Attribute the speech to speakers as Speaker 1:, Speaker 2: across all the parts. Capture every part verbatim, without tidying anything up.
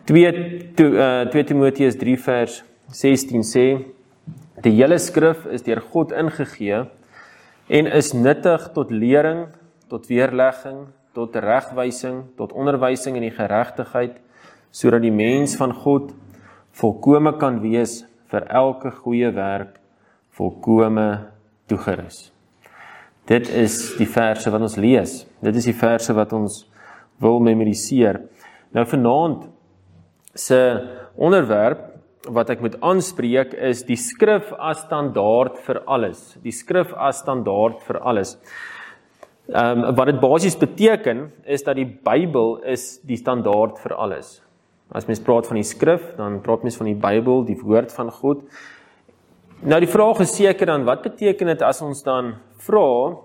Speaker 1: twee Timoteus drie vers sestien sê, die hele skrif is deur God ingegee en is nuttig tot lering, tot weerlegging, tot regwysing, tot onderwysing in die geregtigheid, sodat die mens van God volkome kan wees vir elke goeie werk, volkome toegerus. Dit is die verse wat ons lees. Dit is die verse wat ons wil memoriseer. Nou vanaand se onderwerp wat ek moet aanspreek is die skrif as standaard vir alles. Die skrif as standaard vir alles. Um, wat dit basies beteken is dat die Bybel is die standaard vir alles. As mens praat van die skrif, dan praat mens van die Bybel, die woord van God. Nou die vraag is seker dan, wat beteken dit as ons dan vra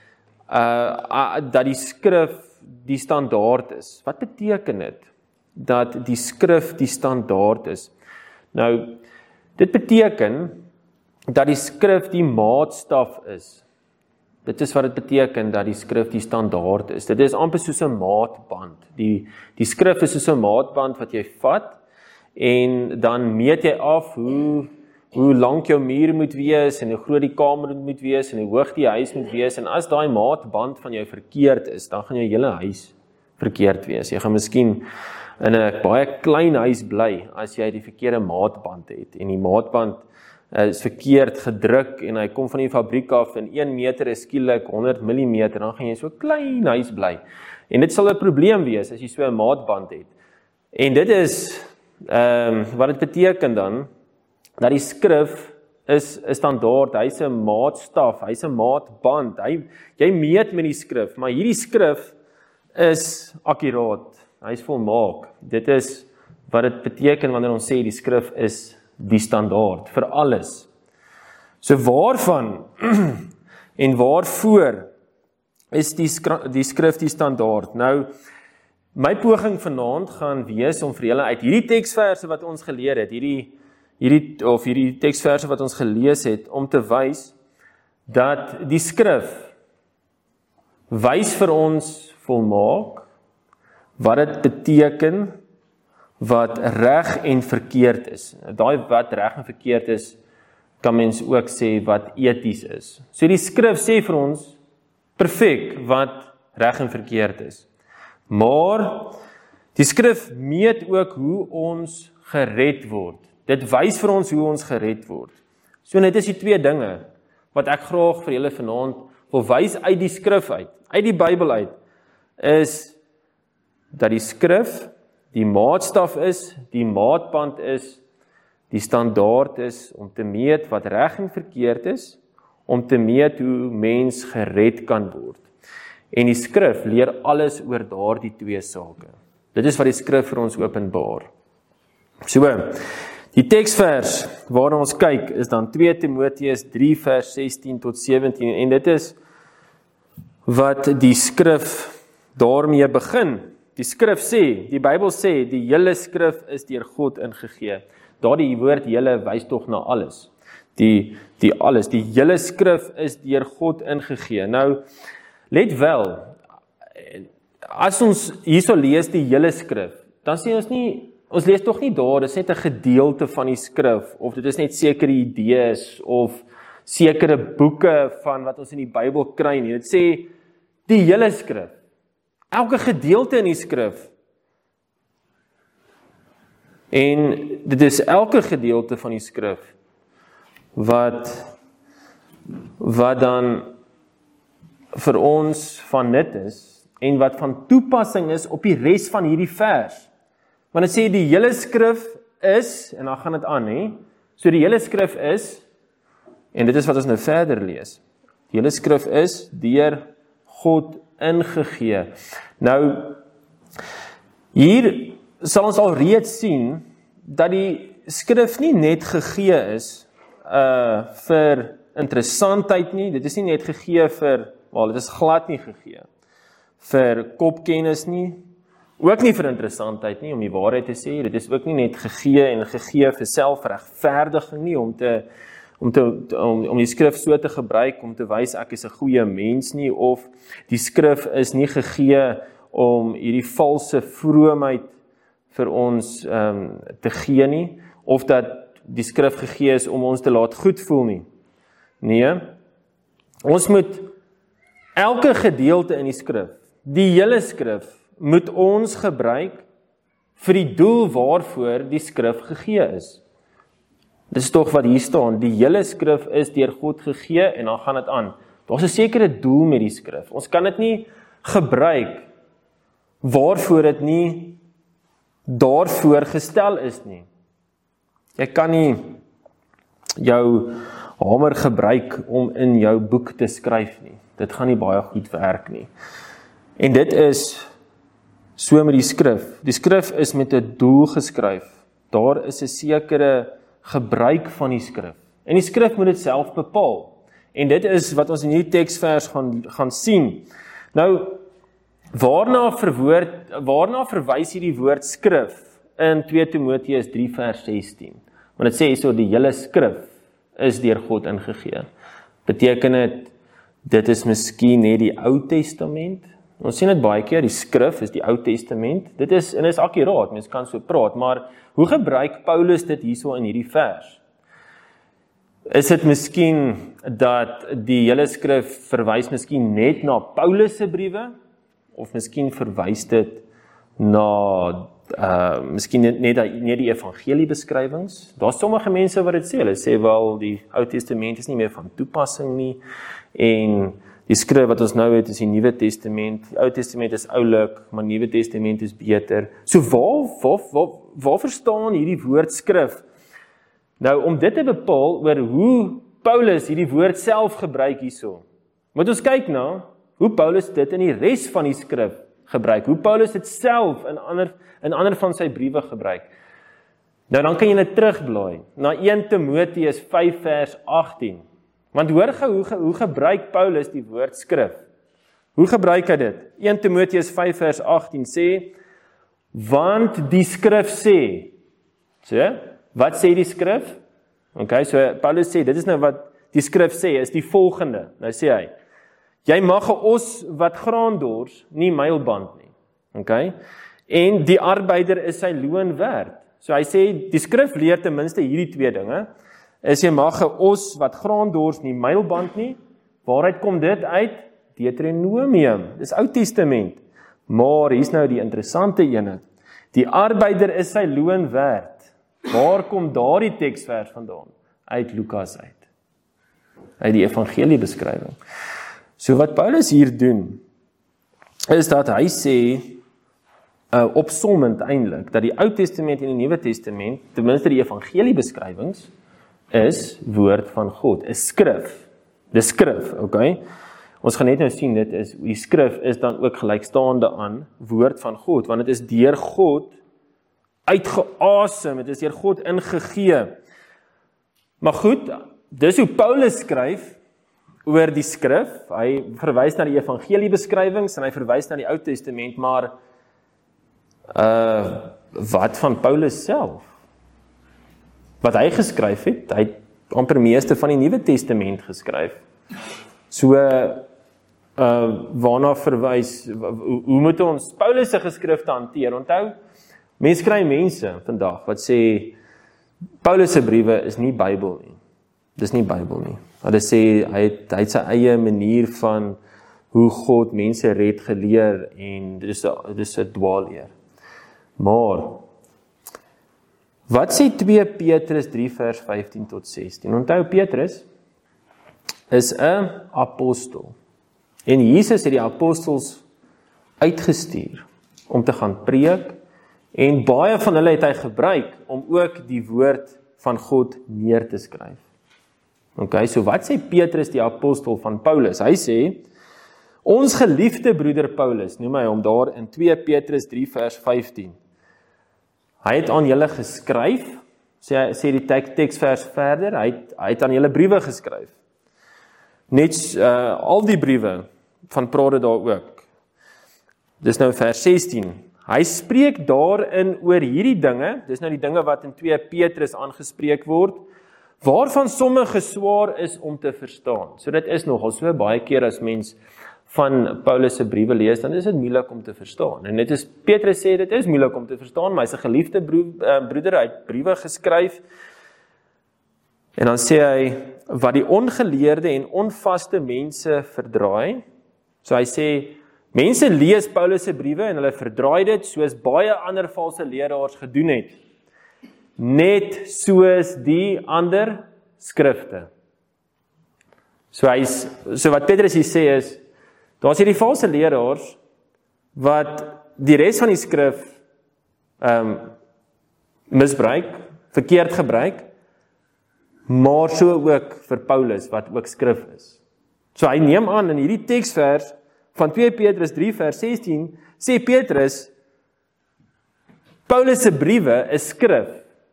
Speaker 1: uh, dat die skrif die standaard is? Wat beteken dit dat die skrif die standaard is? Nou, dit beteken dat die skrif die maatstaf is. Dit is wat dit beteken dat die skrif die standaard is. Dit is amper soos 'n maatband. Die, die skrif is soos 'n maatband wat jy vat en dan meet jy af hoe, hoe lank jou muur moet wees en hoe groot die kamer moet wees en hoe hoog die huis moet wees. En as daai maatband van jou verkeerd is, dan gaan jou hele huis verkeerd wees. Jy gaan miskien in 'n baie klein huis bly as jy die verkeerde maatband het. En die maatband is verkeerd gedruk en hy kom van die fabriek af en een meter is skielik honderd millimeter, dan gaan jy so 'n klein huis bly. En dit sal 'n probleem wees as jy so 'n maatband het. En dit is ehm um, wat dit beteken dan dat die skrif is 'n standaard, hy's 'n maatstaf, hy's 'n maatband. Hy jy meet met die skrif, maar hierdie skrif is akkuraat. Hy's volmaak. Dit is wat dit beteken wanneer ons sê die skrif is die standaard vir alles. So waarvan en waarvoor is die, die skrif die standaard? Nou, my poging vanaand gaan wees om vir julle uit hierdie teksverse wat ons geleer het, hierdie, hierdie, of hierdie teksverse wat ons gelees het, om te wys dat die skrif wys vir ons volmaak, wat dit beteken, wat reg en verkeerd is. Daai wat reg en verkeerd is, kan mens ook sê wat eties is. So die skrif sê vir ons perfek wat reg en verkeerd is. Maar die skrif meet ook hoe ons gered word. Dit wys vir ons hoe ons gered word. So dit is die twee dinge wat ek graag vir julle vanaand wil wys uit die skrif uit, uit die Bybel uit, is dat die skrif die maatstaf is, die maatband is, die standaard is om te meet wat reg en verkeerd is, om te meet hoe mens gered kan word. En die skrif leer alles oor daardie twee sake. Dit is wat die skrif vir ons openbaar. So, die teksvers waarna ons kyk is dan twee Timoteus drie vers sestien tot sewentien en dit is wat die skrif daarmee begin. Die skrif sê, die Bybel sê, die hele skrif is deur God ingegee. Daardie woord hele wys tog na alles. Die, die alles, die hele skrif is deur God ingegee. Nou, let wel, as ons hierso lees die hele skrif, dan sê ons nie, ons lees tog nie daar, dit is net 'n gedeelte van die skrif, of dit is net sekere idees, of sekere boeke van wat ons in die Bybel kry nie. Dit sê, die hele skrif. Elke gedeelte in die skrif. En dit is elke gedeelte van die skrif wat wat dan vir ons van nut is en wat van toepassing is op die res van hierdie vers. Want dit sê die hele skrif is, en dan gaan dit aan, hè. So die hele skrif is, en dit is wat ons nou verder lees. Die hele skrif is deur God ingegee. Nou, hier sal ons al reeds sien, dat die skrif nie net gegee is, uh, vir interessantheid nie, dit is nie net gegee vir, wel, dit is glad nie gegee, vir kopkennis nie, ook nie vir interessantheid nie, om die waarheid te sê, dit is ook nie net gegee en gegee vir selfregverdiging nie, om te, om, te, om, om die skrif so te gebruik, om te wys ek is 'n goeie mens nie, of die skrif is nie gegee om hierdie valse vroomheid vir ons um, te gee nie, of dat die skrif gegee is om ons te laat goed voel nie. Nee, ons moet elke gedeelte in die skrif, die hele skrif, moet ons gebruik vir die doel waarvoor die skrif gegee is. Dit is tog wat hier staan, die hele skrif is deur God gegee en dan gaan dit aan. Daar's 'n sekere doel met die skrif. Ons kan dit nie gebruik waarvoor dit nie daarvoor gestel is nie. Jy kan nie jou hamer gebruik om in jou boek te skryf nie. Dit gaan nie baie goed werk nie. En dit is so met die skrif. Die skrif is met 'n doel geskryf. Daar is 'n sekere gebruik van die skrif. En die skrif moet dit self bepaal. En dit is wat ons in hierdie teksvers gaan gaan sien. Nou, waarna verwoord, waarna verwys hierdie woord skrif in twee Timoteus drie vers sestien? Want dit sê hierso die hele skrif is deur God ingegee. Beteken dit dit is miskien net die Ou Testament? Ons sien dit baie keer, die skrif is die Ou Testament. Dit is en is akkuraat, mens kan so praat, maar hoe gebruik Paulus dit hierso in hierdie vers? Is dit miskien dat die hele skrif verwys miskien net na Paulus se briewe, of miskien verwys dit na uh miskien net net net die evangeliebeskrywings? Daar's sommige mense wat dit sê, hulle sê wel die Ou Testament is nie meer van toepassing nie en die skrif wat ons nou het is die Nuwe Testament. Die Ou Testament is oulik, maar die Nuwe Testament is beter. So waar waar waar, waar verstaan hierdie woord skrif? Nou om dit te bepaal oor hoe Paulus hierdie woord self gebruik hierso. Moet ons kyk na hoe Paulus dit in die res van die skrif gebruik. Hoe Paulus dit self in ander in ander van sy briewe gebruik. Nou dan kan jy net terugblaai na een Timoteus vyf vers agttien. Want hoor gou hoe, hoe gebruik Paulus die woord skrif? Hoe gebruik hy dit? een Timoteus vyf vers agttien sê, want die skrif sê, so, wat sê die skrif? Okay, so Paulus sê, dit is nou wat die skrif sê, is die volgende. Nou sê hy, jy mag 'n os wat graan dors, nie mylband nie. Okay? En die arbeider is sy loon werd. So hy sê, die skrif leer ten minste hierdie twee dinge, is jy mag 'n os wat graan dors, nie mylband nie. Waaruit kom dit uit? Deuteronomium, dis Ou Testament. Maar hier's nou die interessante ene. Die arbeider is sy loon werd. Waar kom daardie teksvers vandaan? Uit Lukas uit. Uit die evangeliebeskrywing. So wat Paulus hier doen, is dat hy sê, uh, opsommend eintlik, dat die Ou Testament en die Nuwe Testament, ten minste die evangeliebeskrywings, is woord van God, is skrif. Dis skrif, okay? Ons gaan net nou sien, dit is, die skrif is dan ook gelykstaande aan woord van God, want dit is deur God uitgeasem, dit is deur God ingegee. Maar goed, dis hoe Paulus skryf oor die skrif. Hy verwys na die evangeliebeskrywings en hy verwys na die Ou Testament, maar uh, wat van Paulus self? Wat hy geskryf het, hy het amper meeste van die Nuwe Testament geskryf. So, uh, waarna verwys, hoe, hoe moet ons Paulus se geskrifte hanteer? Onthou, mense kry mense vandag wat sê, Paulus se briewe is nie Bybel nie. Dis nie Bybel nie. Hulle sê, hy het, hy het sy eie manier van hoe God mense red geleer en dis dis 'n dwaalleer. Maar wat sê twee Petrus drie vers vyftien tot sestien? Onthou, Petrus is 'n apostel. En Jesus het die apostels uitgestuur om te gaan preek en baie van hulle het hy gebruik om ook die woord van God neer te skryf. Okay, so wat sê Petrus die apostel van Paulus? Hy sê, ons geliefde broeder Paulus, noem hy hom daar in twee Petrus drie vers vyftien. Hy het aan julle geskryf, sê, sê die teksvers verder, hy het, hy het aan julle briewe geskryf. Net uh, al die briewe van praat dit daar ook. Dis nou vers sestien. Hy spreek daarin oor hierdie dinge, dis nou die dinge wat in twee Petrus aangespreek word, waarvan sommige swaar is om te verstaan. So dit is nogal so baie keer as mens van Paulus se briewe lees, dan is dit moeilik om te verstaan. En dit is, Petrus sê, dit is moeilik om te verstaan, maar hy is 'n geliefde broeder, hy het briewe geskryf, en dan sê hy, wat die ongeleerde en onvaste mense verdraai, so hy sê, mense lees Paulus se briewe en hulle verdraai dit, soos baie ander valse leraars gedoen het, net soos die ander skrifte. So, hy is, so wat Petrus hier sê is, daar is hierdie valse leraars, wat die res van die skrif um, misbruik, verkeerd gebruik, maar so ook vir Paulus, wat ook skrif is. So hy neem aan, in hierdie teksvers, van twee Petrus drie vers sestien, sê Petrus, Paulus se briewe is skrif,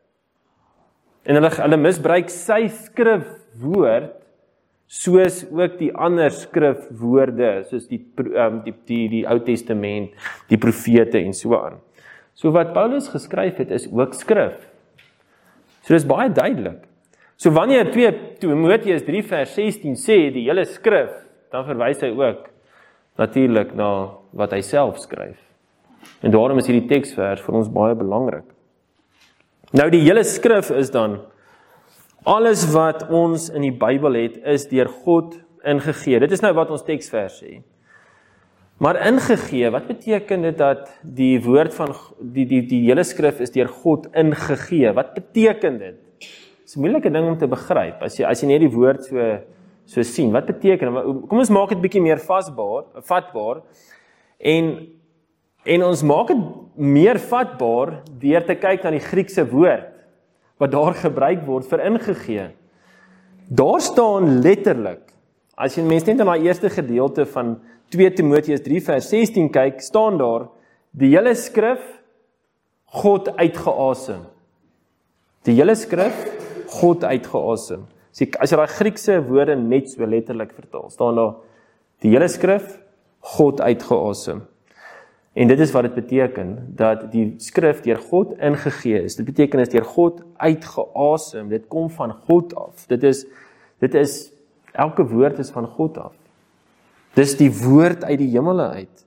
Speaker 1: en hulle, hulle misbruik sy skrifwoord, soos ook die ander skrifwoorde, soos die, um, die, die, die Ou Testament, die profete en so aan. So wat Paulus geskryf het, is ook skrif. So dis baie duidelik. So wanneer twee Timoteus drie vers sestien sê, die hele skrif, dan verwys hy ook natuurlik na wat hy self skryf. En daarom is hierdie teksvers vir ons baie belangrik. Nou die hele skrif is dan, alles wat ons in die Bybel het, is deur God ingegee. Dit is nou wat ons teksvers sê. Maar ingegee, wat beteken dit dat die woord van, die, die, die hele skrif is deur God ingegee? Wat beteken dit? Dit is 'n moeilike ding om te begryp, as jy, as jy net die woord so, so sien. Wat beteken dit? Kom ons maak dit bietjie meer vasbaar, vatbaar, en, en ons maak dit meer vatbaar, deur te kyk na die Griekse woord, wat daar gebruik word vir ingegee. Daar staan letterlik, as jy mens net in die eerste gedeelte van twee Timoteus drie vers sestien kyk, staan daar, die hele skrif, God uitgeasem. Die hele skrif, God uitgeasem. As jy daai Griekse woorde net so letterlik vertaal, staan daar, die hele skrif, God uitgeasem. En dit is wat dit beteken, dat die skrif deur God ingegee is. Dit beteken is deur God uitgeasem, dit kom van God af. Dit is, dit is, elke woord is van God af. Dis die woord uit die hemele uit.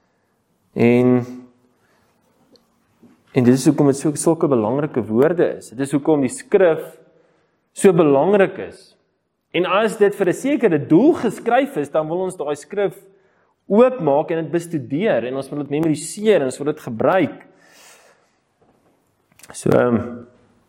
Speaker 1: En, en dit is hoekom dit so, sulke belangrike woorde is. Dit is hoekom die skrif so belangrik is. En as dit vir 'n sekere doel geskryf is, dan wil ons daai skrif oopmaak en dit bestudeer, en ons wil dit memoriseer, en ons wil dit gebruik. So, um,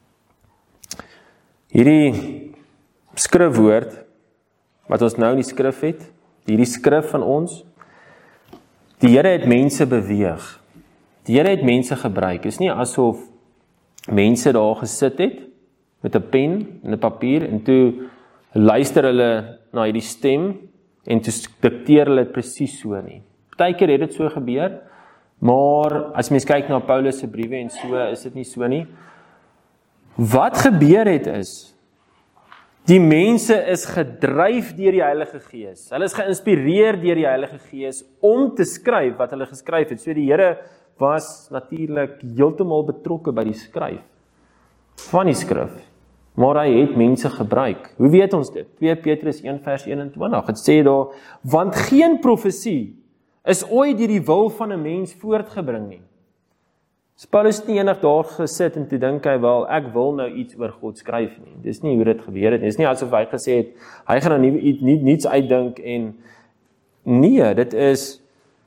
Speaker 1: hierdie skrifwoord, wat ons nou in die skrif het, hierdie skrif van ons, die Here het mense beweeg, die Here het mense gebruik, is nie asof mense daar gesit het, met 'n pen en 'n papier, en toe luister hulle na hierdie stem, en toe dikteer hulle dit presies so nie. Partykeer het dit so gebeur, maar as mens kyk na Paulus se briewe en so, is dit nie so nie. Wat gebeur het is, die mense is gedryf deur die Heilige Gees. Hulle is geïnspireer deur die Heilige Gees om te skryf wat hulle geskryf het. So die Here was natuurlik heeltemal betrokke by die skryf van die skrif. Maar hy het mense gebruik. Hoe weet ons dit? twee Petrus een vers eenentwintig, het sê daar, want geen profesie is ooit deur die wil van 'n mens voortgebring nie. So Paulus het nie enig daar gesit en toe dink hy, wel, ek wil nou iets oor God skryf nie. Dis nie hoe dit gebeur het. Dis nie asof hy gesê het, hy gaan nou nie, nie, niets uitdink en nee, dit is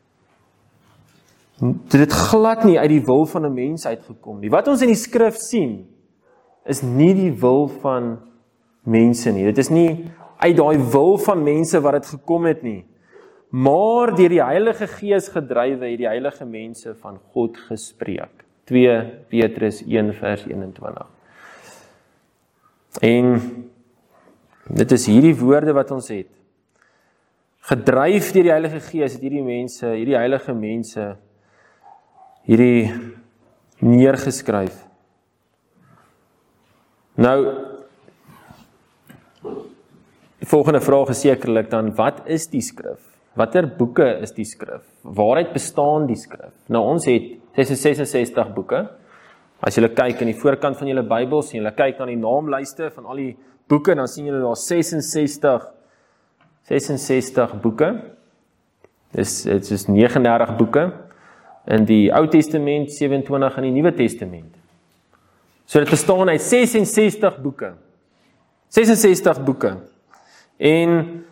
Speaker 1: dit het glad nie uit die wil van 'n mens uitgekom nie. Wat ons in die skrif sien, is nie die wil van mense nie. Dit is nie uit daai wil van mense wat dit gekom het nie. Maar deur die Heilige Gees gedrywe het die heilige mense van God gespreek. twee Petrus een vers eenentwintig. En dit is hierdie woorde wat ons het. Gedryf deur die Heilige Gees het hierdie mense, hierdie heilige mense, hierdie neergeskryf. Nou, die volgende vraag is sekerlik dan, wat is die skrif? Watter boeke is die skrif? Waaruit bestaan die skrif? Nou, ons het sesensestig boeke. As julle kyk in die voorkant van julle Bybels, en julle kyk na die naamlyste van al die boeke, dan sien julle daar sesensestig, sesensestig boeke. Dis dit is nege en dertig boeke in die Ou Testament, sewe en twintig in die Nuwe Testament. So dit bestaan uit ses en sestig boeke. ses en sestig boeke. En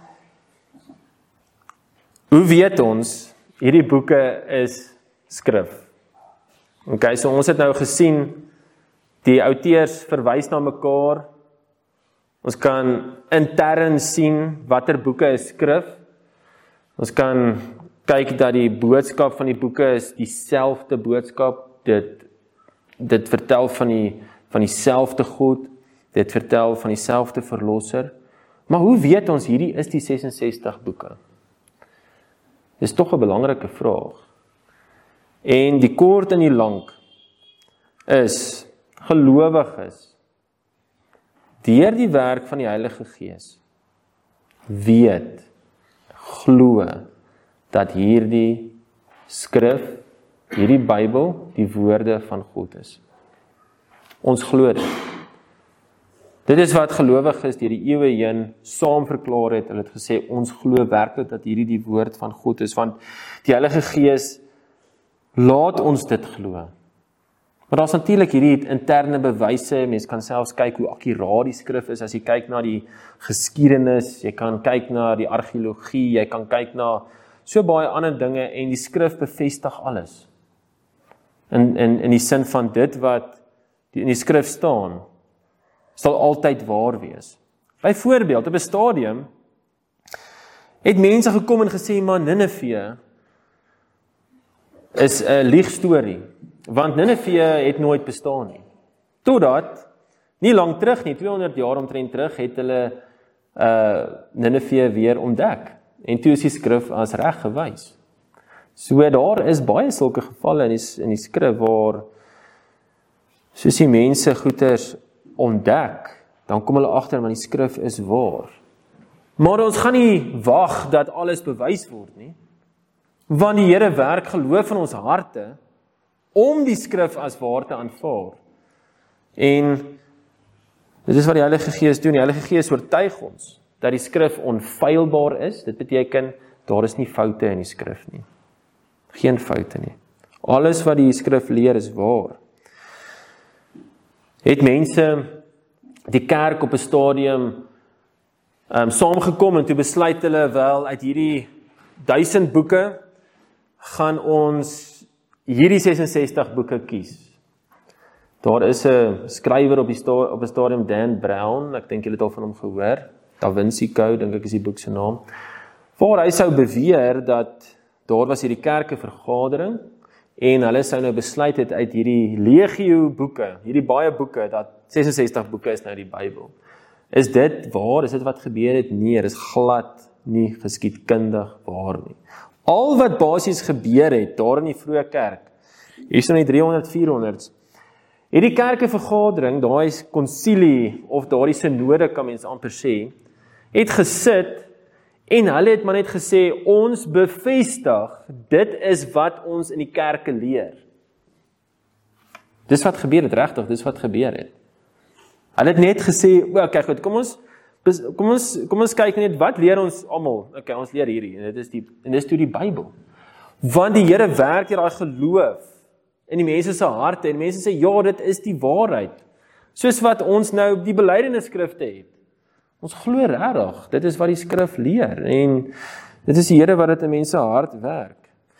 Speaker 1: hoe weet ons hierdie boeke is skrif? Okay, so ons het nou gesien die outeurs verwys na mekaar. Ons kan intern sien watter boeke is skrif. Ons kan kyk dat die boodskap van die boeke is dieselfde boodskap. Dit dit vertel van die van dieselfde God. Dit vertel van dieselfde verlosser. Maar hoe weet ons hierdie is die ses en sestig boeke? Dis tog 'n belangrike vraag. En die kort en die lank is gelowiges deur die werk van die Heilige Gees weet, glo dat hierdie skrif, hierdie Bybel, die woorde van God is. Ons glo dit. Dit is wat gelowiges deur die eeue heen saam verklaar het. Hulle het gesê ons glo werklik dat hierdie die woord van God is, want die Heilige Gees laat ons dit glo. Maar daar's natuurlik hierdie interne bewyse. Mens kan selfs kyk hoe akkuraat die skrif is as jy kyk na die geskiedenis, jy kan kyk na die argeologie, jy kan kyk na so baie ander dinge en die skrif bevestig alles. In in in die sin van dit wat in die skrif staan, sal altyd waar wees. Byvoorbeeld, op 'n stadium het mense gekom en gesê, maar Nineve is 'n liegstorie, want Nineve het nooit bestaan nie. Totdat, nie lang terug nie, tweehonderd jaar omtrent terug, het hulle uh, Nineve weer ontdek. En toe is die skrif as reg gewys. So daar is baie sulke gevalle in die, in die skrif waar soos die mense goeters ontdek, dan kom hulle agter maar die skrif is waar. Maar ons gaan nie wag dat alles bewys word nie. Want die Here werk geloof in ons harte om die skrif as waar te aanvaar. En dit is wat die Heilige Gees doen. Die Heilige Gees oortuig ons dat die skrif onfeilbaar is. Dit beteken daar is nie foute in die skrif nie. Geen foute nie. Alles wat die skrif leer is waar. Het mense die kerk op 'n stadium um, saamgekom en toe besluit hulle wel uit hierdie duisend boeke gaan ons hierdie ses en sestig boeke kies. Daar is 'n skrywer op die sta- op 'n stadium, Dan Brown, ek dink julle het al van hom gehoor, Da Vinci Code, dink ek is die boek se naam, waar hy sou beweer dat daar was hierdie kerke vergadering en hulle sou nou besluit het uit hierdie legio boeke, hierdie baie boeke, dat ses en sestig boeke is nou die Bybel. Is dit waar? Is dit wat gebeur het? Nee, dit is glad nie geskiedkundig waar nie. Al wat basies gebeur het, daar in die vroeë kerk, hier is in die driehonderd, vierhonderds, het die kerke vergadering, daai konsilie, of daardie synode kan mens amper sê, het gesit, en hulle het maar net gesê, ons bevestig, dit is wat ons in die kerke leer. Dis wat gebeur het, regtig, dis wat gebeur het. Hulle het net gesê, o, okay, goed, kom ons, kom ons, kom ons kyk net, wat leer ons almal? Okay, ons leer hierdie, en dit is die, en dit is toe die Bybel. Want die Here werk hier daai geloof in die mense se harte, en mense sê, ja, dit is die waarheid. Soos wat ons nou die belydenisskrifte het. Ons glo regtig, dit is wat die skrif leer, en dit is die Here wat dit in mense hart werk.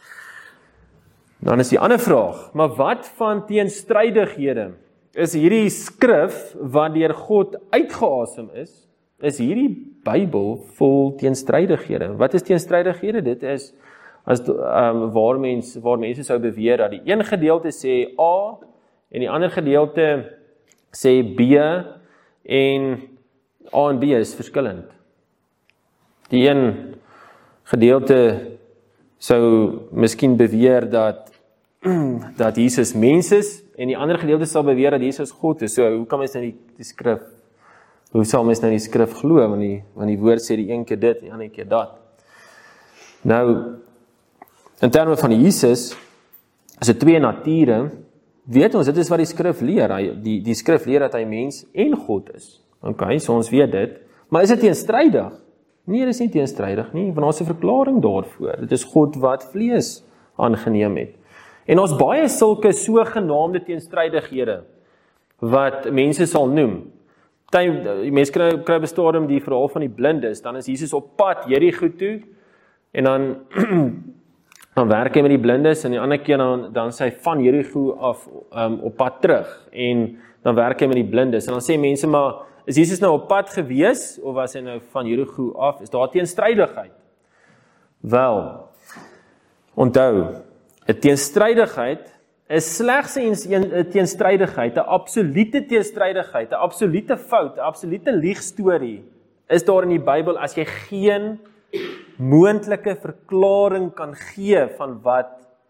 Speaker 1: Dan is die ander vraag, maar wat van teenstrydighede? Is hierdie skrif wat deur God uitgeasem is, is hierdie Bybel vol teenstrydighede? Wat is teenstrydighede? Dit is as um, waar mense waar mense sou beweer dat die een gedeelte sê A en die ander gedeelte sê B en A en B is verskillend. Die een gedeelte sou miskien beweer dat dat Jesus mens is en die ander gedeelte sal beweer dat Jesus God is. So hoe kan mens nou die, die skrif hoe sal mens nou die skrif glo want die want die woord sê die een keer dit en die ander keer dat. Nou in terme van Jesus is dit twee nature. Weet ons dit is wat die skrif leer. Hy, die die skrif leer dat hy mens en God is. Okay, so ons weet dit. Maar is dit teenstrydig? Nee, dit is nie teenstrydig nie, want ons het 'n verklaring daarvoor. Dit is God wat vlees aangeneem het. En ons baie sulke sogenaamde teenstrydighede wat mense sal noem. Die mense kry, kry bestadium die verhaal van die blindes, dan is Jesus op pad Jerigo toe, en dan, dan werk hy met die blindes, en die ander keer dan, dan sê hy van Jerigo af um, op pad terug, en dan werk hy met die blindes, en dan sê mense maar, is Jesus nou op pad gewees, of was hy nou van Jerigo af, is daar teenstrydigheid? Wel, onthou, 'n teenstrydigheid is slegs 'n teenstrydigheid, 'n absolute teenstrydigheid, 'n absolute fout, 'n absolute liegstorie, is daar in die Bybel as jy geen moontlike verklaring kan gee van wat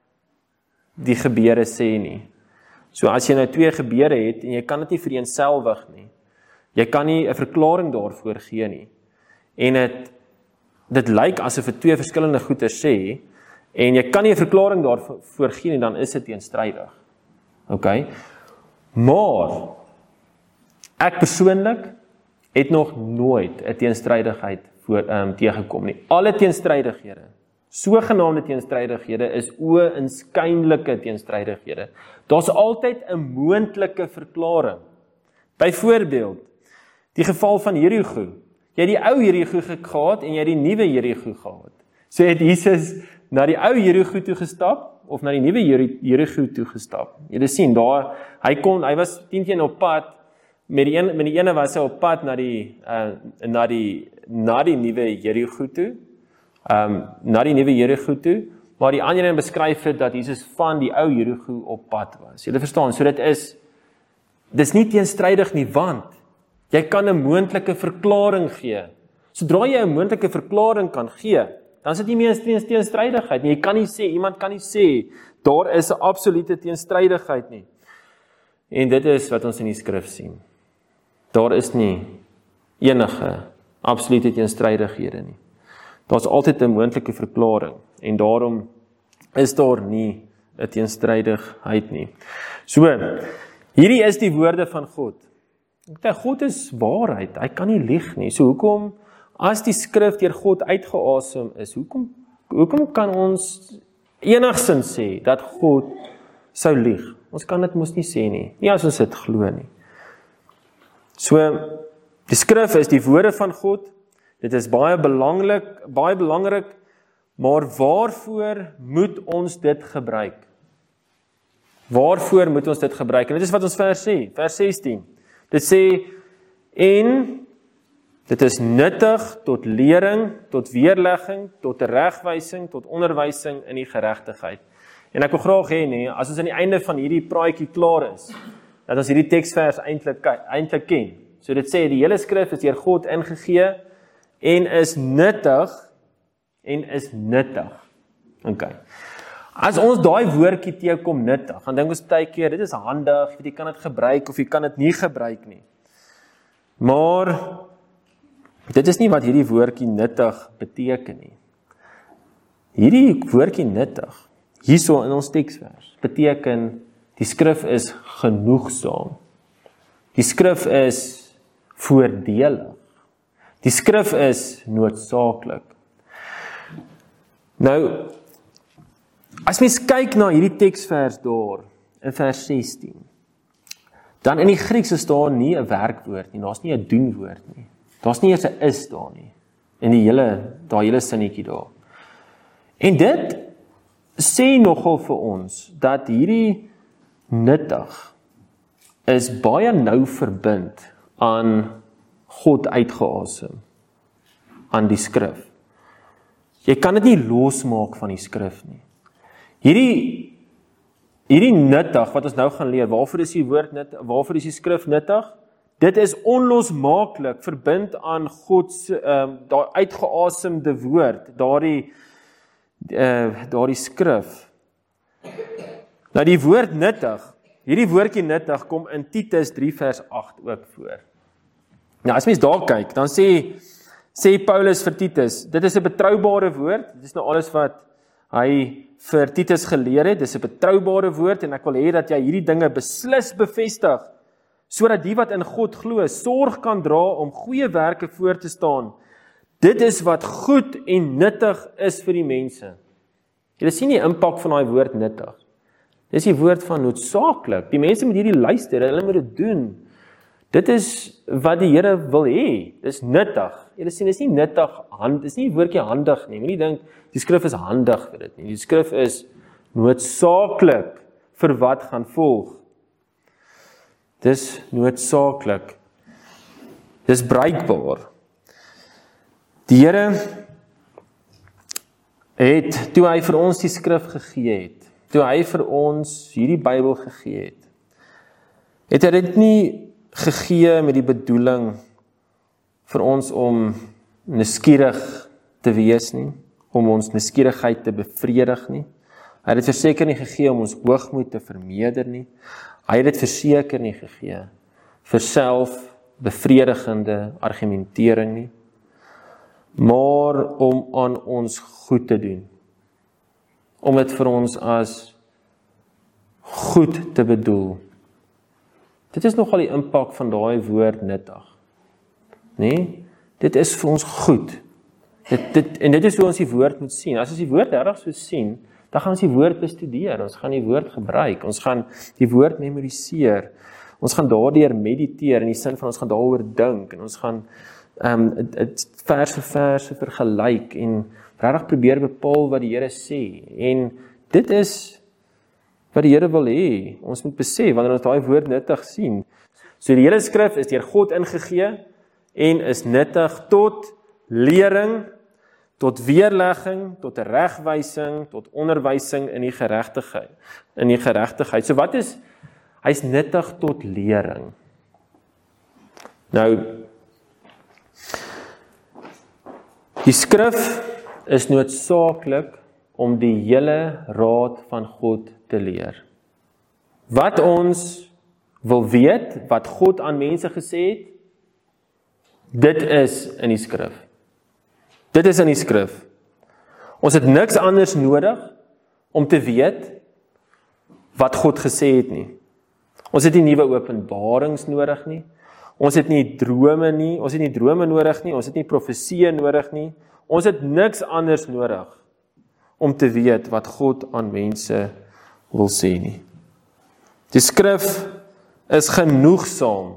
Speaker 1: die gebeure sê nie. So as jy nou twee gebeure het, en jy kan dit nie vereenselwig nie, jy kan nie 'n verklaring daarvoor gee nie, en het, dit lyk asof dit twee verskillende goeie sê, en jy kan nie 'n verklaring daarvoor gee nie, dan is dit teenstrydig. OK? Maar, ek persoonlik het nog nooit 'n teenstrydigheid voor, um, tegengekom nie. Alle teenstrydighede, sogenaamde teenstrydighede, is oë-inskynlike teenstrydighede. Daar's altyd 'n moontlike verklaring. Byvoorbeeld, die geval van Jerigo. Jy het die ou Jerigo gehad, en jy het die nuwe Jerigo gehad. So het Jesus na die ou Jerigo toe gestap, of na die nuwe Jerigo toe gestap. Jy sien, daar, hy kon, hy was tien teen op pad, met die, een, met die ene was hy op pad na die, uh, na die, na die nuwe Jerigo toe, um, na die nuwe Jerigo toe, maar die ander een beskryf het, dat Jesus van die ou Jerigo op pad was. Jy verstaan, so dit is, dit is nie teenstrydig nie, want, jy kan 'n moontlike verklaring gee. Sodra jy 'n moontlike verklaring kan gee, dan is dit nie meer 'n teenstrydigheid nie. Jy kan nie sê, iemand kan nie sê, daar is 'n absolute teenstrydigheid nie. En dit is wat ons in die skrif sien. Daar is nie enige absolute teenstrydighede nie. Daar's altyd 'n moontlike verklaring, en daarom is daar nie 'n teenstrydigheid nie. So, hierdie is die woorde van God. God is waarheid, hy kan nie lieg nie. So hoekom, as die skrif deur God uitgeasem is, hoekom, hoekom kan ons enigsins sê dat God sou lieg? Ons kan dit mos nie sê nie, nie as ons dit glo nie. So, die skrif is die woorde van God, dit is baie belangrik, baie belangrik, maar waarvoor moet ons dit gebruik? Waarvoor moet ons dit gebruik? En dit is wat ons vers sê, vers sestien. Dit sê, en dit is nuttig tot lering, tot weerlegging, tot regwysing, tot onderwysing in die geregtigheid. En ek wil graag hê, nee, as ons aan die einde van hierdie praatjie klaar is, dat ons hierdie teksvers eintlik eintlik ken. So dit sê, die hele skrif is deur God ingegee, en is nuttig, en is nuttig. OK. As ons daai woordjie teekom nuttig, dan dink ons baie keer, dit is handig, jy kan dit gebruik, of jy kan dit nie gebruik nie. Maar, dit is nie wat hierdie woordjie nuttig beteken nie. Hierdie woordjie nuttig, hierso in ons teksvers, beteken, die skrif is genoegsaam. Die skrif is voordelig. Die skrif is noodsaaklik. Nou, as mens kyk na hierdie teksvers daar, in vers sestien, dan in die Grieks is daar nie 'n werkwoord nie, daar's nie 'n doenwoord nie. Daar's nie eers 'n is daar nie, in die hele, daai hele sinnetjie daar. En dit sê nogal vir ons, dat hierdie nuttig is baie nou verbind aan God uitgeasem, aan die skrif. Jy kan dit nie losmaak van die skrif nie. Hierdie, hierdie nuttig, wat ons nou gaan leer, waarvoor is die woord nuttig, waarvoor is die skrif nuttig? Dit is onlosmaaklik verbind aan God se um, daai uitgeasemde woord, daardie uh, daardie skrif. Nou die woord nuttig, hierdie woordjie nuttig kom in Titus drie vers agt ook voor. Nou as mens daar kyk, dan sê sê Paulus vir Titus, dit is 'n betroubare woord, dit is nou alles wat hy vir Titus geleer het, dit is 'n betroubare woord, en ek wil hê dat jy hierdie dinge beslis bevestig, sodat die wat in God glo, sorg kan dra om goeie werke voor te staan, Dit is wat goed en nuttig is vir die mense. Jy sien die impak van daai woord nuttig. Dis die woord van noodsaaklik. Die mense moet hierdie luister, hulle moet dit doen. Dit is wat die Here wil hê. Dis nuttig. Jy sien, dis nie nuttig, hand, dis nie die woordjie handig nie. Moenie dink die skrif is handig vir dit nie. Die skrif is noodsaaklik vir wat gaan volg. Dis noodsaaklik. Dis bruikbaar. Die Here het, toe hy vir ons die skrif gegee het, toe hy vir ons hierdie Bybel gegee het, het hy dit nie gegee met die bedoeling vir ons om nuuskierig te wees nie, om ons nuuskierigheid te bevredig nie. Hy het dit verseker nie gegee om ons hoogmoed te vermeerder nie. Hy het dit verseker nie gegee vir selfbevredigende argumentering nie, maar om aan ons goed te doen. Om dit vir ons as goed te bedoel. Dit is nogal die impak van daai woord nuttig. Nee, dit is vir ons goed. Dit, dit, en dit is hoe ons die woord moet sien. As ons die woord reg so sien, dan gaan ons die woord bestudeer, ons gaan die woord gebruik, ons gaan die woord memoriseer, ons gaan daardeur mediteer, in die sin van ons gaan daaroor dink, en ons gaan um, het, het vers vir vers vergelyk, en regtig probeer bepaal wat die Here sê, en dit is wat die Here wil hê. Ons moet besef, wanneer ons daai woord nuttig sien. So die hele skrif is deur God ingegee, en is nuttig tot lering, tot weerlegging, tot regwysing, tot onderwysing in die geregtigheid. In die geregtigheid. So wat is, hy's nuttig tot lering. Nou, die skrif is noodsaaklik om die hele raad van God te leer. Wat ons wil weet, wat God aan mense gesê het, dit is in die skrif. Dit is in die skrif. Ons het niks anders nodig om te weet wat God gesê het nie. Ons het nie nuwe openbarings nodig nie. Ons het nie drome nie, ons het nie drome nodig nie, ons het nie profesieë nodig nie. Ons het niks anders nodig om te weet wat God aan mense wil sê nie. Die skrif is genoegsaam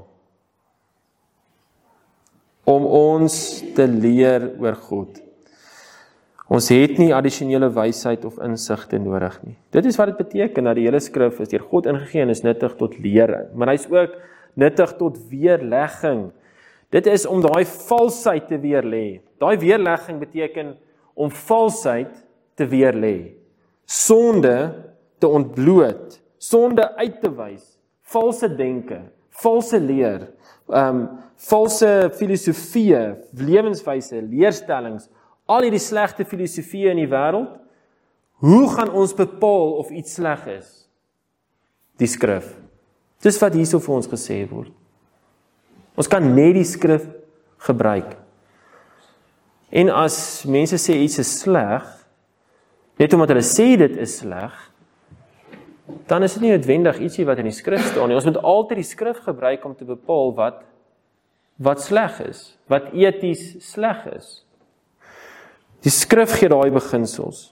Speaker 1: om ons te leer oor God. Ons het nie addisionele wysheid of insigte nodig nie. Dit is wat dit beteken, dat die hele skrif is deur God ingegee en is nuttig tot lering, maar hy is ook nuttig tot weerlegging. Dit is om daai valsheid te weerlê. Daai weerlegging beteken om valsheid te weerlê, sonde te ontbloot, sonde uit te wys, valse denke, valse leer, um, valse filosofieë, lewenswyse, leerstellings, al hierdie slegte filosofieë in die wêreld. Hoe gaan ons bepaal of iets sleg is? Die skrif. Dis wat hierso vir ons gesê word. Ons kan net die skrif gebruik. En as mense sê iets is sleg, net omdat hulle sê dit is sleg, dan is dit nie noodwendig ietsie wat in die skrif staan nie. Ons moet altyd die skrif gebruik om te bepaal wat, wat sleg is, wat eties sleg is. Die skrif gee daai beginsels.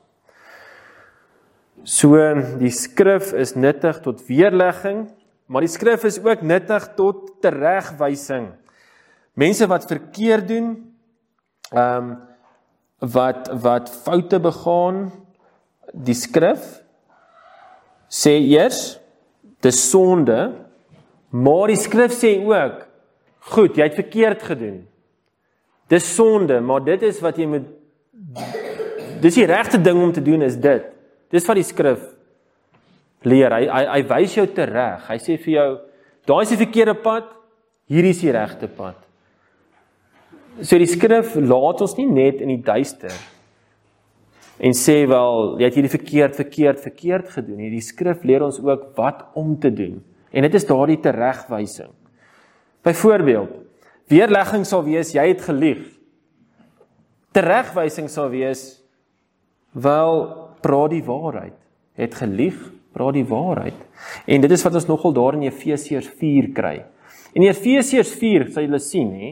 Speaker 1: So, die skrif is nuttig tot weerlegging, maar die skrif is ook nuttig tot teregwysing. Mense wat verkeerd doen, um, wat, wat foute begaan, die skrif sê eers, dis sonde, maar die skrif sê ook, goed, jy het verkeerd gedoen. Dis sonde, maar dit is wat jy moet, dis die regte ding om te doen is dit. Dis wat die skrif leer, hy, hy, hy wys jou tereg, hy sê vir jou, daar is die verkeerde pad, hier is die regte pad. So die skrif laat ons nie net in die duister, en sê wel, jy het hierdie verkeerd, verkeerd, verkeerd gedoen, die skrif leer ons ook wat om te doen, en dit is daardie teregwysing. Byvoorbeeld, weerlegging sal wees, jy het gelieg. Teregwysing sal wees, wel, praat die waarheid. Jy het gelieg, praat die waarheid. En dit is wat ons nogal daar in Efesiërs vier kry. In Efesiërs vier, sal julle sien, he,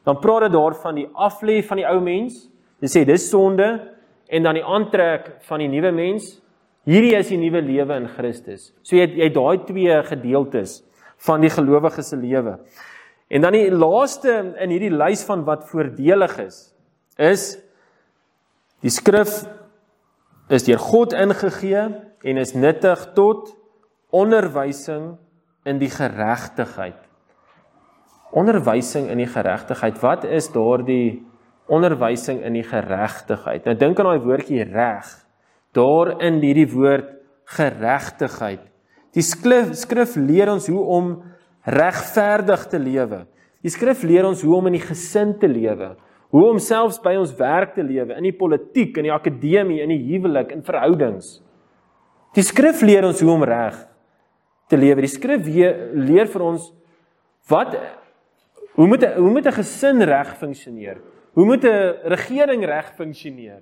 Speaker 1: dan praat dit daarvan die aflê van die ou mens, dit sê dis sonde, en dan die aantrek van die nuwe mens, hierdie is die nuwe lewe in Christus. So jy het, jy het daai twee gedeeltes van die gelowige se lewe. En dan die laaste in hierdie lys van wat voordelig is, is die skrif is deur God ingegee en is nuttig tot onderwysing in die geregtigheid. Onderwysing in die geregtigheid. Wat is daardie onderwysing in die geregtigheid? Nou dink aan daai woordjie reg. Daar in hierdie woord geregtigheid. Die skrif, skrif leer ons hoe om regverdig te lewe. Die skrif leer ons hoe om in die gesin te lewe. Hoe om selfs by ons werk te lewe, in die politiek, in die akademie, in die huwelik, in verhoudings. Die skrif leer ons hoe om reg te lewe. Die skrif leer vir ons wat hoe moet 'n hoe moet 'n gesin reg funksioneer? Hoe moet 'n regering reg funksioneer?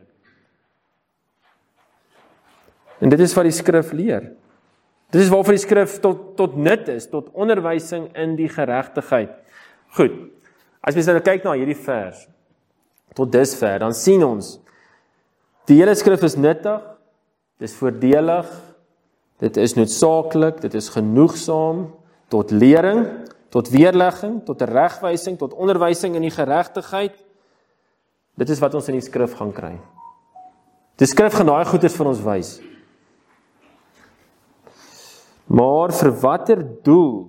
Speaker 1: En dit is wat die skrif leer. Dit is waarvoor die skrif tot tot nut is, tot onderwysing in die geregtigheid. Goed. As mens nou kyk na hierdie vers tot dusver, dan sien ons die hele skrif is nuttig, dit is voordelig, dit is noodsaaklik, dit is genoegsaam tot lering, tot weerlegging, tot regwysing, tot onderwysing in die geregtigheid. Dit is wat ons in die skrif gaan kry. Die skrif gaan daai goedes vir ons wys. Maar vir watter doel?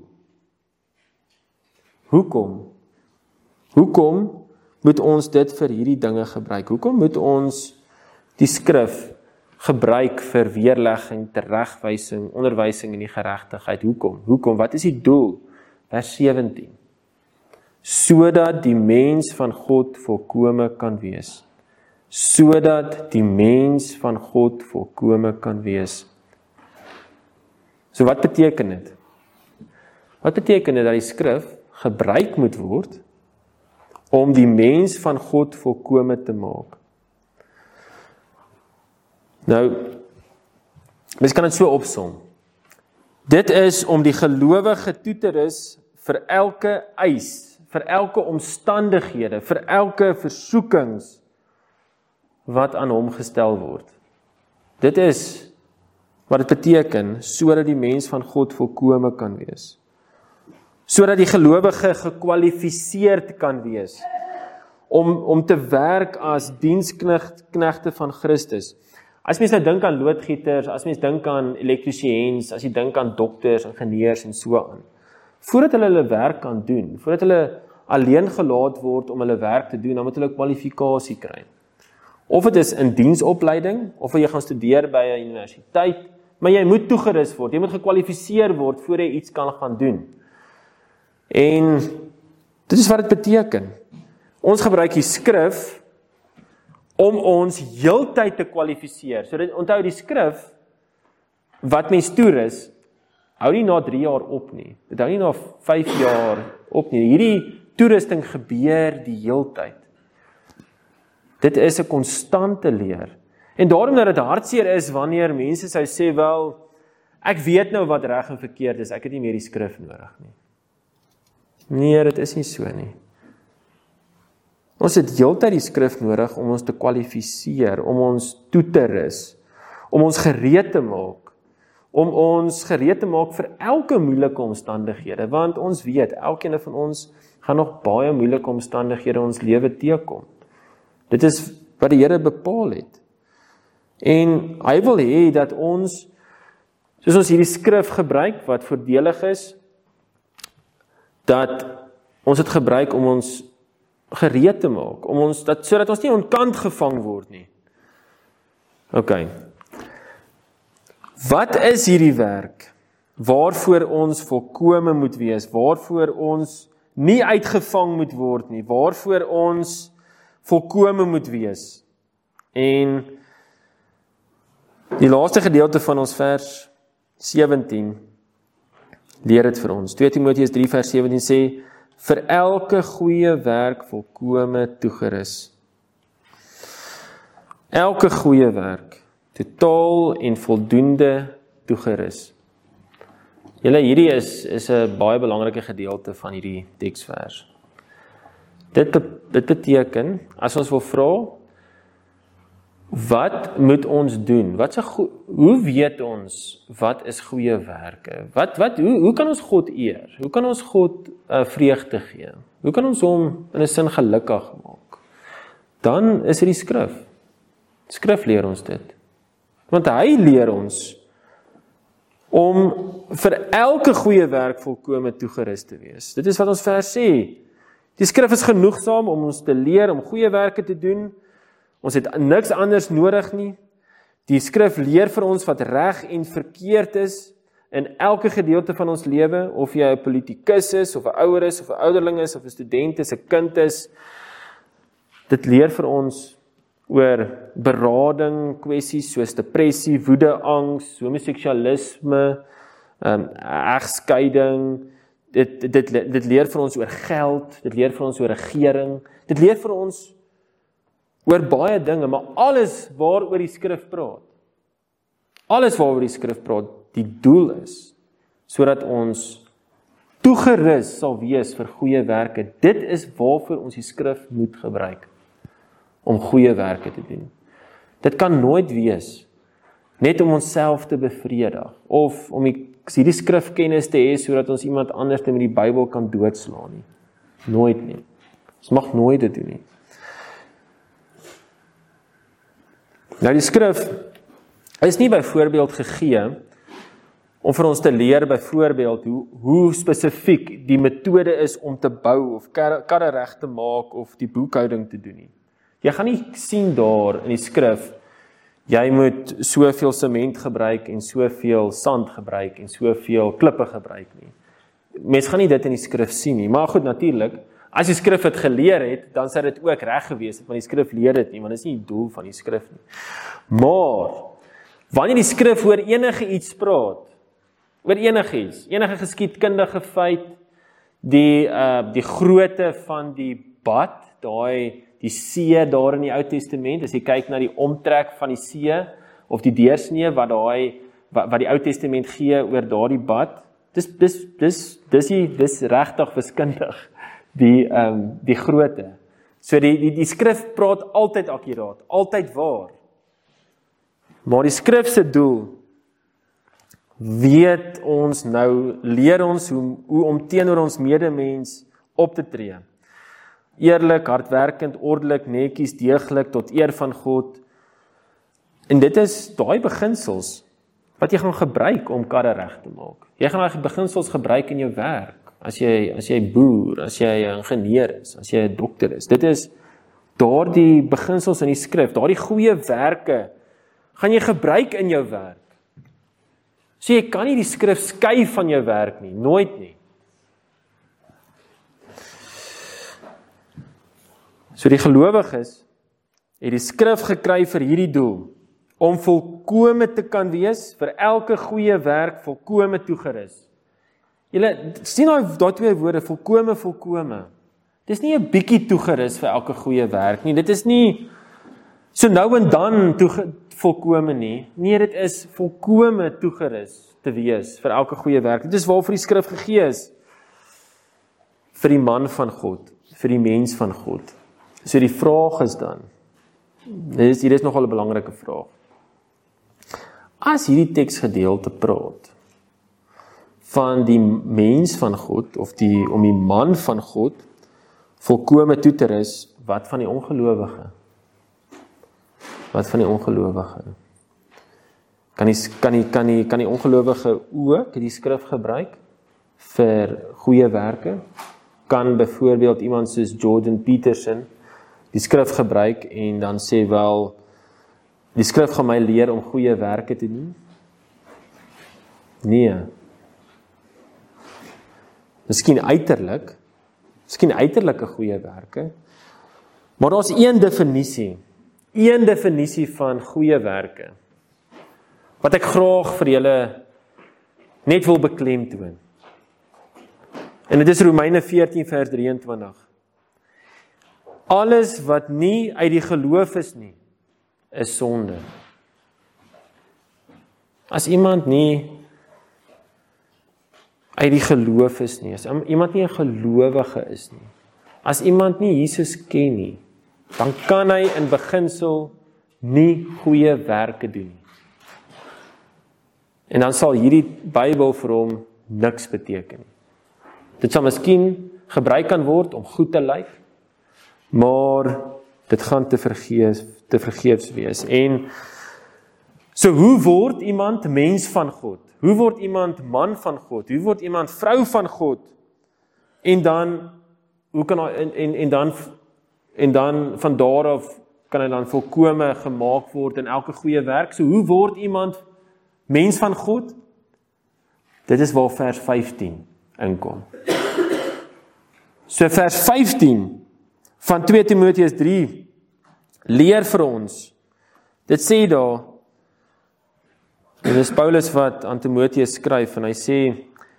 Speaker 1: Hoekom? Hoekom moet ons dit vir hierdie dinge gebruik? Hoekom moet ons die skrif gebruik vir weerlegging, teregwysing, onderwysing in die geregtigheid? Hoekom? Hoekom? Wat is die doel? Vers sewentien. Sodat die mens van God volkome kan wees. Sodat die mens van God volkome kan wees. So wat beteken dit? Wat beteken dit dat die skrif gebruik moet word om die mens van God volkome te maak? Nou, mens kan dit so opsom. Dit is om die gelowige toe te rus vir elke eis, vir elke omstandighede, vir elke versoekings wat aan hom gestel word. Dit is wat dit beteken, sodat die mens van God volkome kan wees. Sodat die gelowige gekwalifiseerd kan wees om om te werk as diensknegte van Christus. As mens nou dink aan loodgieters, as mens dink aan elektriesiëns, as jy dink aan dokters, ingenieurs en so aan, voordat hulle hulle werk kan doen, voordat hulle alleen gelaat word om hulle werk te doen, dan moet hulle kwalifikasie kry. Of dit is in diensopleiding, of jy gaan studeer by 'n universiteit, maar jy moet toegerus word, jy moet gekwalifiseer word voor jy iets kan gaan doen. En dit is wat dit beteken. Ons gebruik die skrif om ons heeltyd te kwalifiseer. So dit, onthou die skrif, wat mens toerus, hou nie na drie jaar op nie. Dit hou nie na vyf jaar op nie. Hierdie toerusting gebeur die heeltyd. Dit is 'n konstante leer. En daarom dat dit hartseer is wanneer mense sou sê, wel, ek weet nou wat reg en verkeerd is, ek het nie meer die skrif nodig nie. Nee, dit is nie so nie. Ons het heeltyd die skrif nodig om ons te kwalifiseer, om ons toe te rus, om ons gereed te maak, om ons gereed te maak vir elke moeilike omstandighede, want ons weet, elkeen van ons gaan nog baie moeilike omstandighede in ons lewe teekom. Dit is wat die Here bepaal het. En hy wil hê dat ons, soos ons hierdie skrif gebruik, wat voordelig is, dat ons het gebruik om ons gereed te maak, om ons, dat, sodat ons nie ontkant gevang word nie. Ok. Wat is hierdie werk, waarvoor ons volkome moet wees, waarvoor ons nie uitgevang moet word nie, waarvoor ons volkome moet wees? En die laaste gedeelte van ons vers sewentien leer dit vir ons. twee Timoteus drie vers sewentien sê, vir elke goeie werk volkome toegerus. Elke goeie werk, totaal en voldoende toegerus. Julle, hierdie is is 'n baie belangrike gedeelte van hierdie teksvers. Dit, dit beteken, as ons wil vra, wat moet ons doen? Wat is 'n goe, hoe weet ons wat is goeie werke? Wat, wat, hoe, hoe kan ons God eer? Hoe kan ons God uh, vreugde gee? Hoe kan ons hom in 'n sin gelukkig maak? Dan is dit die skrif. Skrif leer ons dit. Want hy leer ons om vir elke goeie werk volkome toegerus te wees. Dit is wat ons vers sê. Die skrif is genoegsaam om ons te leer om goeie werke te doen. Ons het niks anders nodig nie. Die skrif leer vir ons wat reg en verkeerd is in elke gedeelte van ons lewe, of jy 'n politikus is, of 'n ouer is, of 'n ouderling is, of 'n student is, 'n kind is. Dit leer vir ons oor berading, kwessies soos depressie, woede, angs, homoseksualisme, um, egskeiding. Dit, dit, dit leer vir ons oor geld, dit leer vir ons oor regering, dit leer vir ons oor baie dinge, maar alles waaroor die skrif praat, alles waaroor die skrif praat, die doel is, sodat ons toegerus sal wees vir goeie werke. Dit is waarvoor ons die skrif moet gebruik, om goeie werke te doen. Dit kan nooit wees, net om onsself te bevredig, of om die, hierdie skrifkennis te hê, sodat ons iemand anders met die Bybel kan doodslaan nie. Nooit nie. Ons mag nooit dit doen nie. Nou die skrif is nie byvoorbeeld gegee om vir ons te leer byvoorbeeld hoe, hoe spesifiek die metode is om te bou of karre, karre reg te maak of die boekhouding te doen nie. Jy gaan nie sien daar in die skrif, jy moet soveel sement gebruik en soveel sand gebruik en soveel klippe gebruik nie. Mens gaan nie dit in die skrif sien nie, maar goed, natuurlik, as die skrif het geleer het, dan sou dit ook reg gewees het, want die skrif leer dit nie, want dit is nie die doel van die skrif nie. Maar, wanneer die skrif oor enige iets praat, oor enige iets, enige geskiedkundige feit, die, uh, die grootte van die bad, daai die see daar in die Ou Testament, as jy kyk na die omtrek van die see, of die deursnee, wat, die, wat, wat die Ou Testament gee oor daardie bad, dis, dis, dis, dis, dis, dis regtig wiskundig, die, um, die grootte. So die, die, die skrif praat altyd akkuraat, altyd waar. Maar die skrif se doel, weet ons nou, leer ons hoe, hoe om teenoor ons medemens op te tree. Eerlik, hardwerkend, ordelik, netjies, deeglik, tot eer van God. En dit is daai beginsels wat jy gaan gebruik om karre reg te maak. Jy gaan daai beginsels gebruik in jou werk, as jy as jy boer, as jy 'n ingenieur is, as jy 'n dokter is. Dit is daardie beginsels in die skrif, daardie goeie werke gaan jy gebruik in jou werk. So jy kan nie die skrif skei van jou werk nie, nooit nie. So die gelowiges het die skrif gekry vir hierdie doel, om volkome te kan wees, vir elke goeie werk volkome toegerus. Julle sien nou daai twee woorde, volkome, volkome. Dis nie 'n bietjie toegerus vir elke goeie werk nie. Dit is nie so nou en dan toege, volkome nie. Nee, dit is volkome toegerus te wees vir elke goeie werk. Dit is waarvoor die skrif gegee is. Vir die man van God, vir die mens van God. So die vraag is dan, dit is, hier is nogal 'n belangrike vraag. As hierdie teksgedeelte praat van die mens van God, of die, om die man van God, volkome toe te rus, wat van die ongelowige? Wat van die ongelowige? Kan die, kan die, kan die, kan die ongelowige ook die skrif gebruik vir goeie werke? Kan byvoorbeeld iemand soos Jordan Peterson die skrif gebruik en dan sê wel, die skrif gaan my leer om goeie werke te doen? Nee. Miskien uiterlik, miskien uiterlike goeie werke, maar daar is een definisie, een definisie van goeie werke, wat ek graag vir julle net wil beklemtoon. En dit is Romeine veertien vers drieëntwintig. Alles wat nie uit die geloof is nie, is sonde. As iemand nie uit die geloof is nie, as iemand nie 'n gelowige is nie, as iemand nie Jesus ken nie, dan kan hy in beginsel nie goeie werke doen nie. En dan sal hierdie Bybel vir hom niks beteken nie. Dit sal miskien gebruik kan word om goed te lyk, maar dit gaan te vergeefs, te vergeefs wees. En so hoe word iemand mens van God? Hoe word iemand man van God? Hoe word iemand vrou van God? En dan hoe kan hy en en, en dan en dan van daar af kan hy dan volkome gemaak word in elke goeie werk? So hoe word iemand mens van God? Dit is waar vers vyftien inkom. So vers vyftien van twee Timoteus drie leer vir ons. Dit sê daar, en dit is Paulus wat aan Timoteus skryf, en hy sê,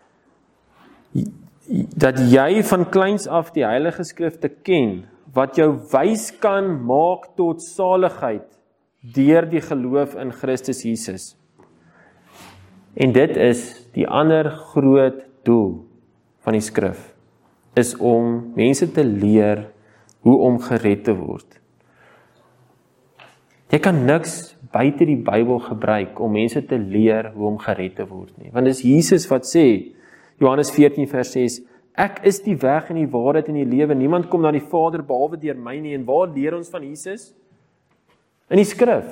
Speaker 1: dat jy van kleins af die heilige skrifte ken, wat jou wys kan maak tot saligheid, deur die geloof in Christus Jesus. En dit is die ander groot doel van die skrif, is om mense te leer hoe om gered te word. Jy kan niks buite die Bybel gebruik om mense te leer hoe om gered te word nie. Want dis Jesus wat sê, Johannes veertien vers ses, ek is die weg en die waarheid en die lewe, niemand kom na die Vader behalwe deur my nie. En waar leer ons van Jesus? In die skrif.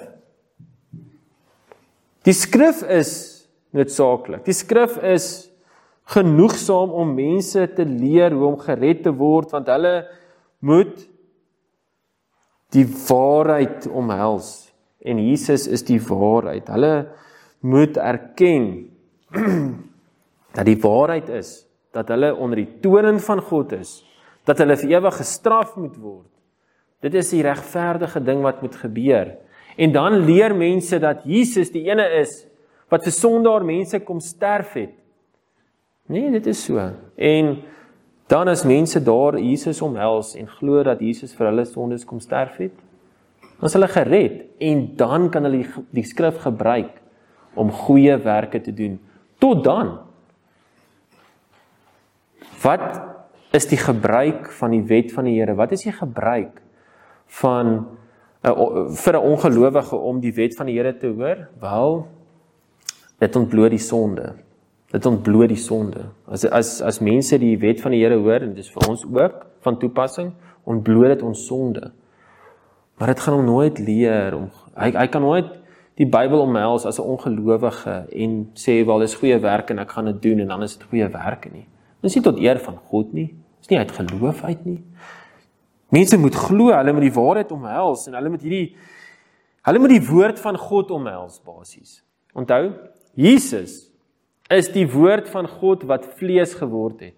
Speaker 1: Die skrif is noodsaaklik. Die skrif is genoegsaam om mense te leer hoe om gered te word, want hulle moet die waarheid omhels. En Jesus is die waarheid. Hulle moet erken dat die waarheid is, dat hulle onder die toorn van God is, dat hulle vir ewig gestraf moet word. Dit is die regverdige ding wat moet gebeur. En dan leer mense dat Jesus die ene is, wat vir sondaar mense kom sterf het. Nee, dit is so. En dan as mense daar Jesus omhels en glo dat Jesus vir hulle sondes kom sterf het, dan is hulle gered. En dan kan hulle die, die skrif gebruik om goeie werke te doen. Tot dan. Wat is die gebruik van die wet van die Here? Wat is die gebruik van uh, vir 'n ongelowige om die wet van die Here te hoor? Wel, dit ontbloot die sonde. Dit ontbloot die sonde. As as as mense die wet van die Here hoor, en dit is vir ons ook van toepassing, ontbloot dit ons sonde. Maar dit gaan hom nooit leer om hy hy kan nooit die Bybel omhels as 'n ongelowige en sê wel dis goeie werke en ek gaan dit doen en dan is dit goeie werke nie. Dit is nie tot eer van God nie. Dit is nie uit geloof uit nie. Mense moet glo, hulle moet die waarheid omhels en hulle moet hierdie hulle moet die woord van God omhels basies. Onthou, Jesus is die woord van God wat vlees geword het.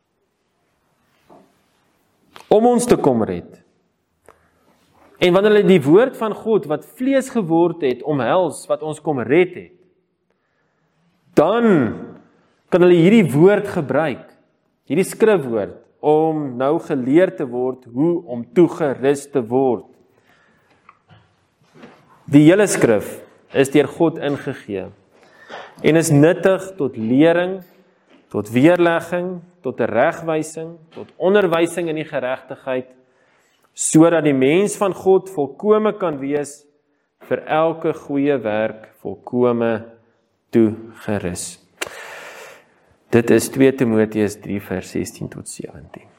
Speaker 1: Om ons te kom red. En wanneer hulle die woord van God wat vlees geword het, omhels wat ons kom red het, dan kan hulle hierdie woord gebruik, hierdie skrifwoord, om nou geleer te word hoe om toegerus te word. Die hele skrif is deur God ingegee en is nuttig tot lering, tot weerlegging, tot regwysing, tot onderwysing in die geregtigheid, sodat die mens van God volkome kan wees, vir elke goeie werk volkome toegerus. Dit is twee Timoteus drie vers sestien tot sewentien.